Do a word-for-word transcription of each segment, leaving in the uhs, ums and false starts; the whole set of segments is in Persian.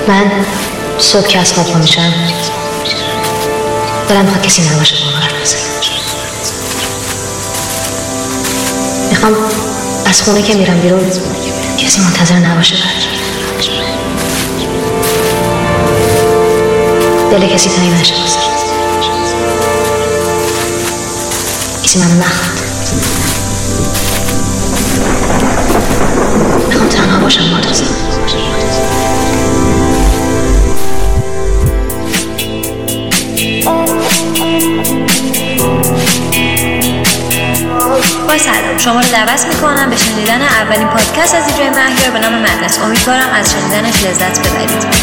من صبح که از خواب پا میشم دلم میخواد کسی نباشه با من حرف بزنه. میخوام از خونه که میرم بیرون کسی منتظر نباشه برگردم. دل کسی تنگ نشه واسه کسی منو نخواد. میخوام تنها باشم مرتضی. با سلام، شما رو دعوت میکنم به شنیدن اولین پادکست از دیجی مهیار به نام مدنس. امیدوارم از شنیدنش لذت ببرید.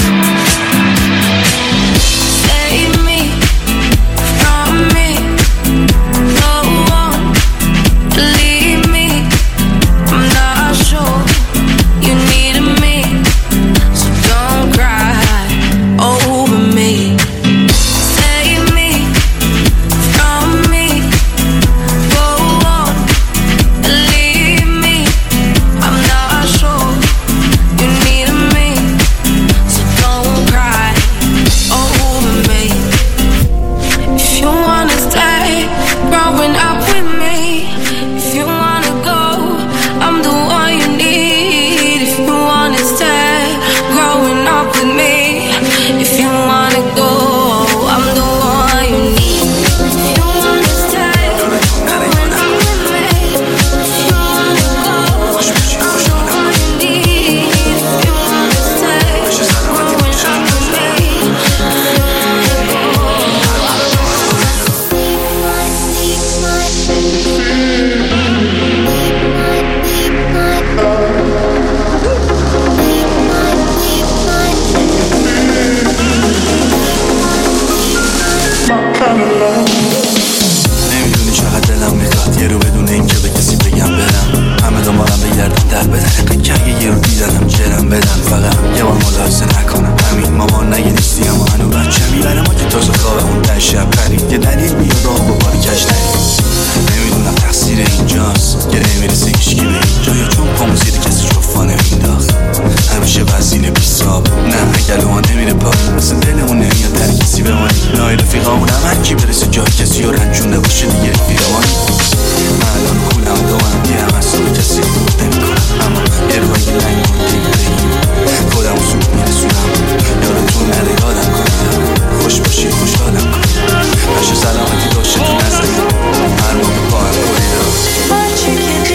نمیدونی چقدر دلم میخواد یه رو بدون این که به کسی بگم برم. همه دنبالم بگردم در بدن که اگه یه رو دیدنم جرم بدن. فقط یه بار ملاحظه نکنم همین مامان نگه نیستی اما هنو بچه میبره ما که تازه خواب اون در شب پرید. یه دلیل بیاد راه با باری کش نرید. نمیدونم تقصیر اینجاست گره میرسه هیچکی به اینجا یا چون پامو زیر کسی جفا نمینداخت. همیشه وزین بیساب نه اگل ها نمیره پایی مثل دل اون نمیاد در کسی بمانی. نای رفیقامون هم هرکی برسه جای کسی و رنجونده باشه دیگه رفیقمانی. من الان کولم دوام دیگه هم از به کسی بود نمی کنم اما یه روی لنگ مونده بگیم خودم و سود میرسونم. یادتون نره یادم کنم خوش باشی خوشحالم کنم باشه سلامتی باشه تو نزدی هر موقع با هم کنیدم هرچی که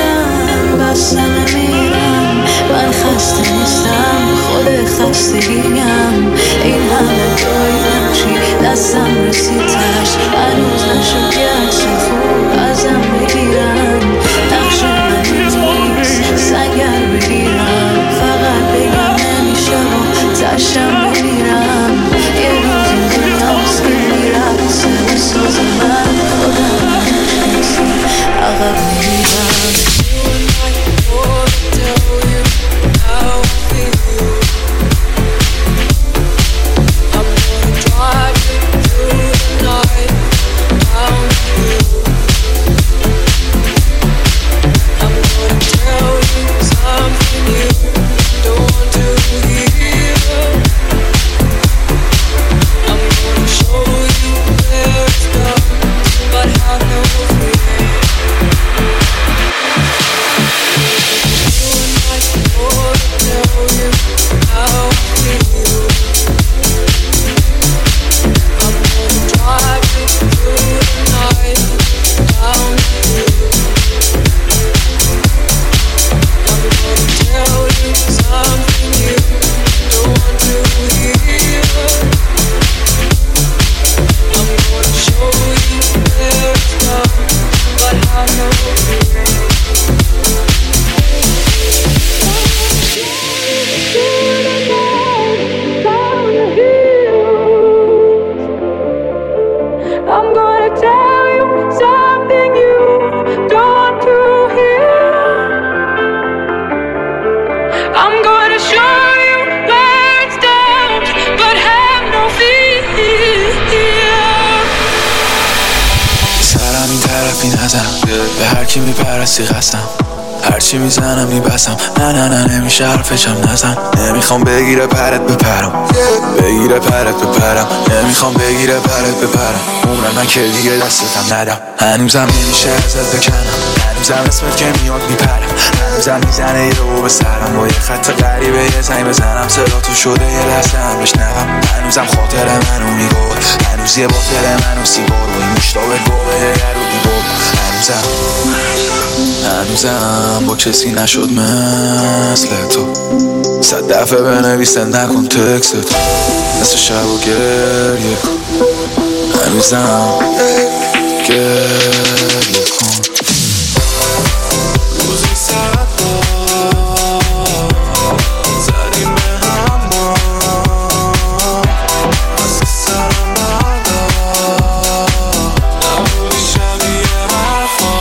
دیدم بستم میرم. من خسته نیستم خود خستگیم. این همه دایدم چی دستم رسید تش هنوز نشد یه عکس خوب ازم بگیرم. نقش من نیست سنگر بگیرم. فقط بگم نمیشه و تشم بگیرم. یه روز این دنیا از که میرم سه بساز من خودم نمیشنسی عقب میرم. به هر کی میپرستی قسم هرچی میزنم میبسم، نه نه نه نمیشه حرفشم نزن. نمیخوام بگیره پرت بپرم، بگیره پرت بپرم. نمیخوام بگیره پرت بپرم، عمرم من که دیگه دستتم ندم. هنوزم نمیشه ازت بکنم، هنوزم اسمت که میاد میپرم. هنوزم میزنه یه رو به سرم، با یه خط غریبه یه زنگ بزنم صدا تو شده یه لحظه هم بشنوم. هنوزم خاطر منو میگور، هنوز یه باطل منو سیبور و این مشتاق گوه یه رو بیبور. هنوزم هنوزم با کسی نشد مثل تو، صد دفعه بنویسن نکن تکست مثل شب و گریه کن. هنوزم گریه کن. روزی ساعت زدیم به هم ما، از سرم بردار نبودی شبیه حرفا.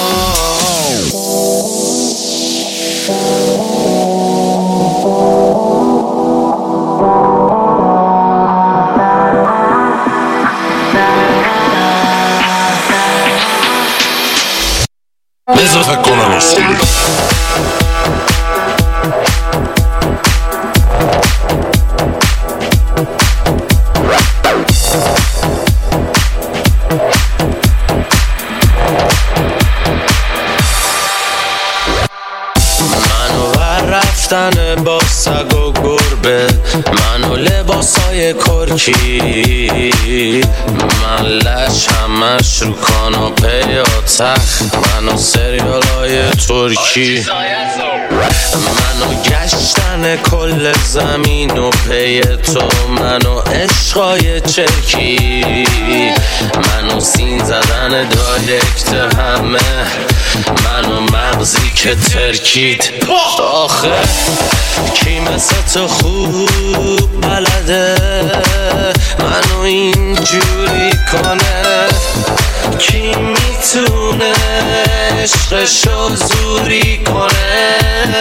بذار کنم اصولی منو بر رفتن با سگ و گربه، منو لباسای کرکی، من لش همش رو کاناپه یا تخت، منو سریالای ترکی، منو گشتن کل زمین و پی تو، منو عشقای چرکی، منو سین زدن دایرکت همه، منو مغزی که ترکید. آخه کی مثل تو خوب بلده منو اینجوری کنه؟ کی میتونه عشقشو زوری کنه؟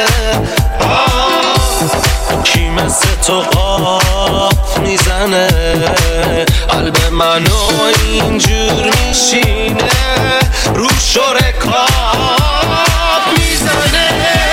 کی مثل تو قاب میزنه قلب منو اینجور میشینه، رو شرکاب میزنه.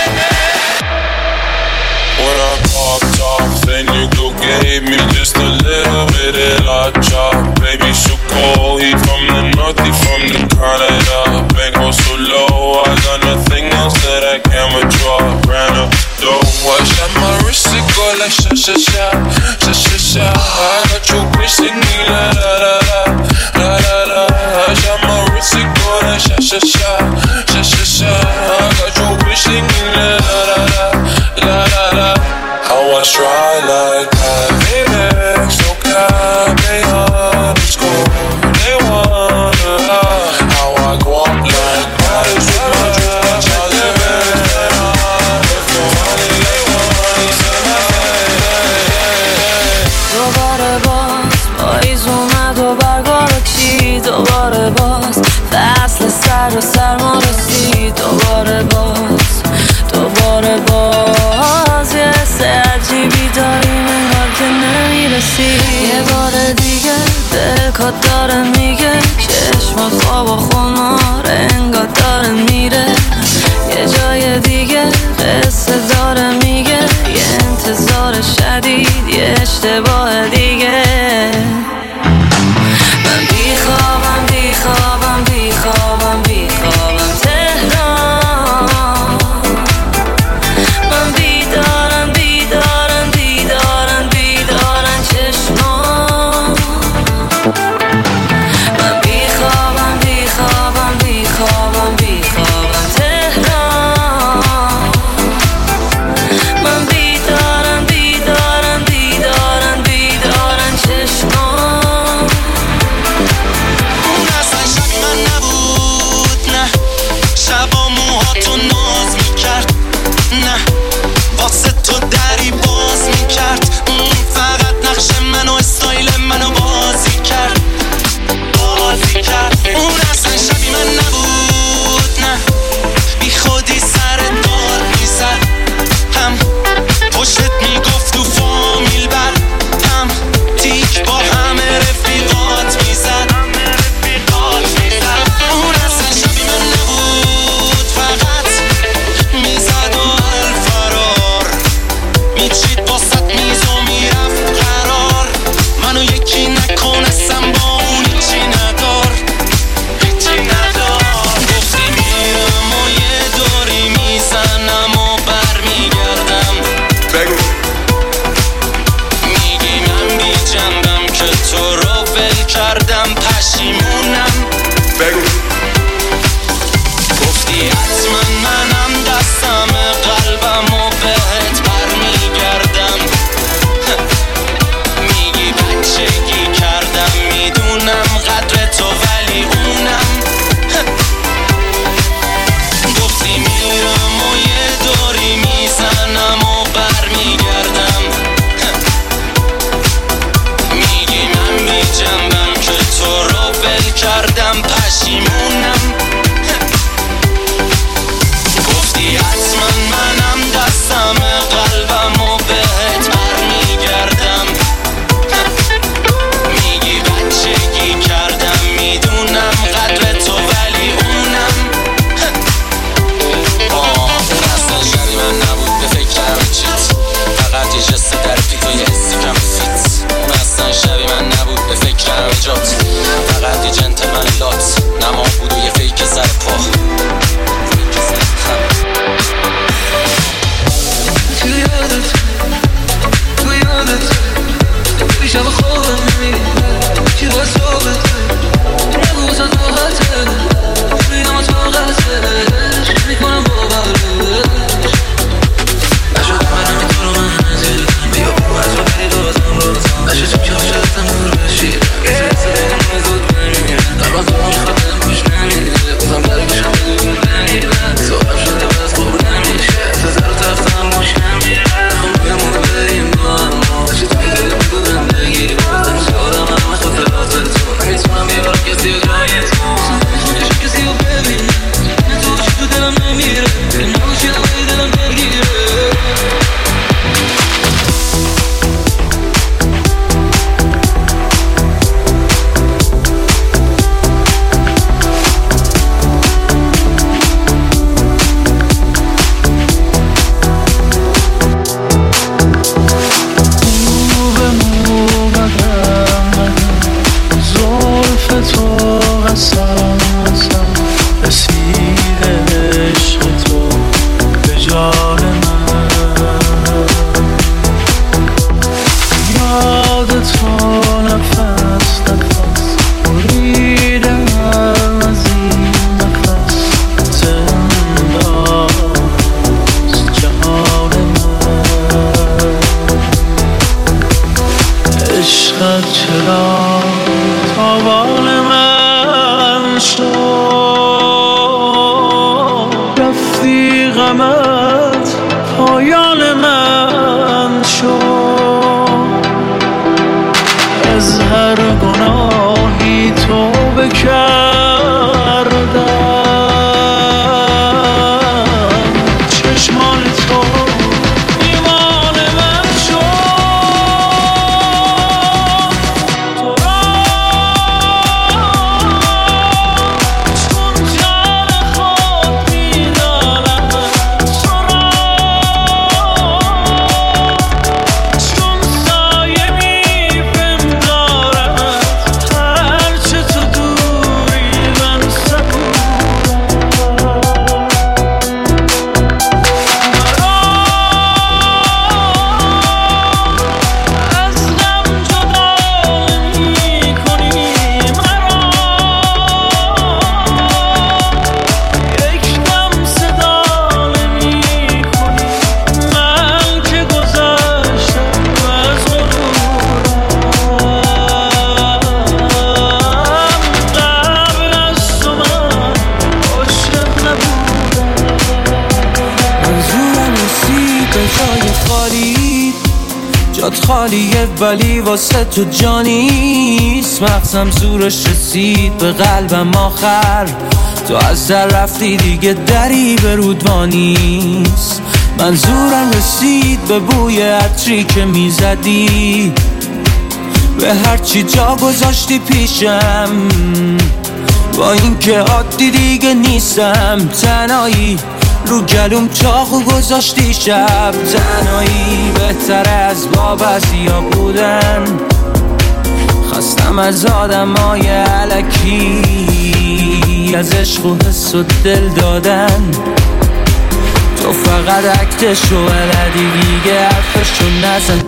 When I popped off, then you go gave me just a little bit of hot chop. Baby, so cold, he from the north, he from the Canada. Bank goes so low, I got nothing else that I can withdraw. Ran up the dough, I shot my wrist, it go like sha sha sha, sha sha sha. I got your bitch singing la la la la, la la la. I shot my wrist, it go like sha sha sha, sha sha sha. I got your bitch singing la la la la, la la la. How I try like that, baby, so can they underscore? They wanna lie. How I go up like that is with my dreams. I live in that I'm if the money they want is in my head. دوباره باز پاییز اومد و برگا رو کشید، دوباره باز فصل سر و سرما رسید، دوباره باز دوباره باز یه حس عجیبی داریم انگار که نمیرسی. یه بار دیگه دلکات داره میگه چشمات خواب و خمار انگار داره میره، یه جای دیگه قصه داره میگه یه انتظار شدید یه اشتباه دیگه. من بیخوابم بیخوابم بیخوابم بیخوابم تهران، من بیدارم بیدارم بیدارم بیدارم چشمان. من بیخوابم بیخوابم بیخوابم بیخوابم تهران، من بیدارم بیدارم بیدارم بیدارم دستم قلبم و بهت برمیگردم. میگی بچگی کردم، میدونم قدر تو ولی اونم. گفتی میرم و یه دوری میزنم و برمیگردم. میگی من بی جنبم که تو رو ول کردم، پشیمونم. گفتی حتما منم دستم قلبم و بهت برمیگردم. میگی بچگی کردم، میدونم قدر تو ولی اونم. آه اون اصلا شبی من نبود، به فکرم چیت، فقط یه جست درفی تو یه حسی کم فیت. اون اصلا شبی من نبود، به فکرم جات، فقط یه جنتلمن لات، نما بود و یه فیک سر پا. تو یادت تو یادت توی شب خوابم نمیاد چی باید صحبت نگو بسن راحته میدم از واقعتش میکنم باورش نشده من همین تو رو من نزیدم بیا برو از رو بری دادم روزم نشه تو که شدتم نور بشی کسی مثل دیگه زود نمیره در باز رو میخواد دلم خوش نمیده بازم درکشم بدون نمیره صحبم شده بس خوب نمیشه سزر و تختم موش نمیره خون بگم و بریم با هم نشه توی دلم بودم بگیری بازم شدم همه خاطرات تو نمیتونم بیارم کسی و جای تو نمیشه کسی رو ببین نه تو باشی تو دلم نمیره نباشی همه دلم بگیره چرا تاوان من شد رفتی غمت پایان من شد از هر گناهی توبه کردم چشمان تو خالیه ولی واسه تو جانیست مغزم زورش رسید به قلبم آخر تو از در رفتی دیگه دری به رودوانیست من زورم رسید به بوی عطری که میزدی به هرچی جا گذاشتی پیشم با اینکه عادی دیگه نیستم تنهایی رو گلوم چاقو گذاشتی شب تنهایی بهتره از بابزیا بودن خستم از آدم های علکی از عشق و حس و دل دادن تو فقط عکتشو ولدی دیگه حرفشو نزن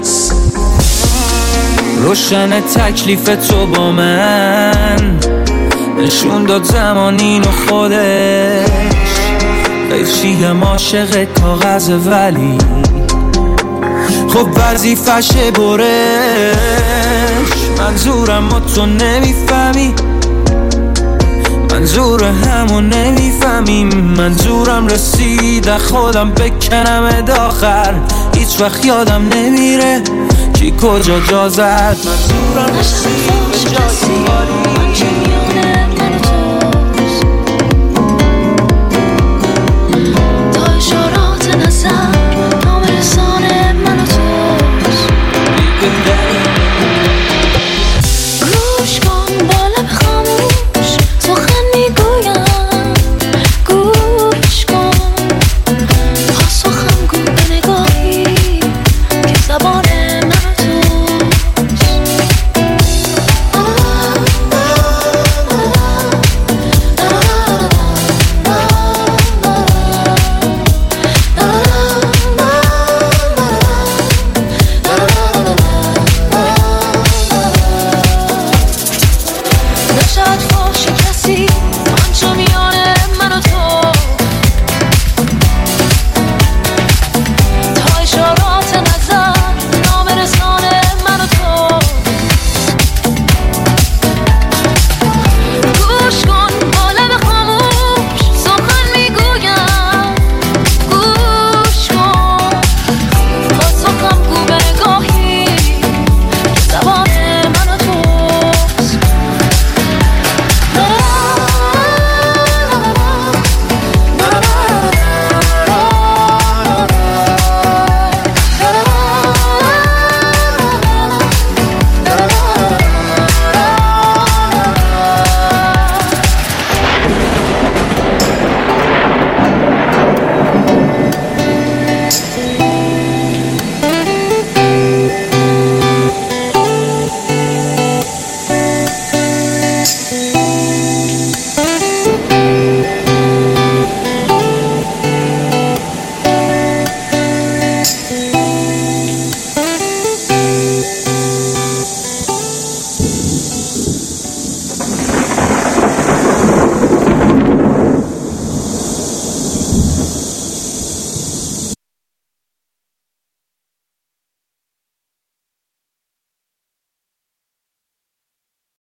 روشن تکلیف تو با من نشون داد زمانین و خودش قیچیم عاشق کاغذ ولی خب وظیفشه برش. منظورم ما تو نمیفهمی، منظور همون نمیفهمیم. منظورم رسید خودم بکنم داخر، هیچ وقت یادم نمیره کی کجا جا زد. منظورم رسید به جایی